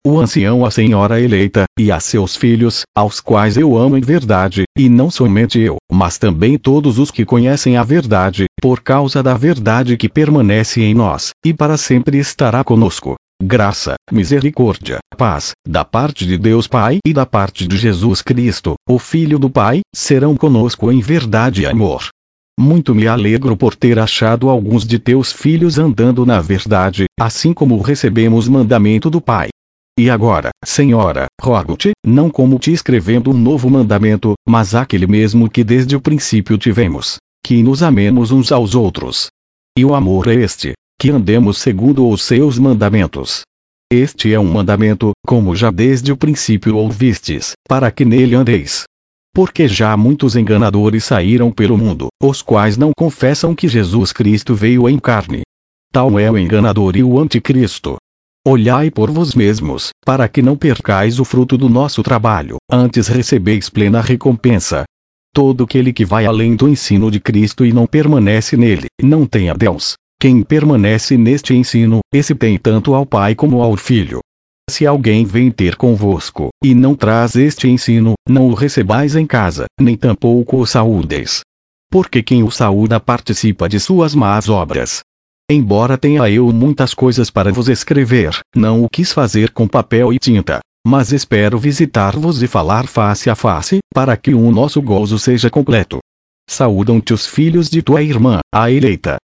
o ancião, a senhora eleita, e a seus filhos, aos quais eu amo em verdade, e não somente eu, mas também todos os que conhecem a verdade, por causa da verdade que permanece em nós, e para sempre estará conosco. Graça, misericórdia, paz, da parte de Deus Pai e da parte de Jesus Cristo, o Filho do Pai, serão conosco em verdade e amor. Muito me alegro por ter achado alguns de teus filhos andando na verdade, assim como recebemos mandamento do Pai. E agora, Senhora, rogo-te, não como te escrevendo um novo mandamento, mas aquele mesmo que desde o princípio tivemos, que nos amemos uns aos outros. E o amor é este, que andemos segundo os seus mandamentos. Este é um mandamento, como já desde o princípio ouvistes, para que nele andeis. Porque já muitos enganadores saíram pelo mundo, os quais não confessam que Jesus Cristo veio em carne. Tal é o enganador e o anticristo. Olhai por vós mesmos, para que não percais o fruto do nosso trabalho, antes recebeis plena recompensa. Todo aquele que vai além do ensino de Cristo e não permanece nele, não tem a Deus. Quem permanece neste ensino, esse tem tanto ao Pai como ao Filho. Se alguém vem ter convosco, e não traz este ensino, não o recebais em casa, nem tampouco o saúdeis. Porque quem o saúda participa de suas más obras. Embora tenha eu muitas coisas para vos escrever, não o quis fazer com papel e tinta, mas espero visitar-vos e falar face a face, para que o nosso gozo seja completo. Saúdam-te os filhos de tua irmã, a eleita,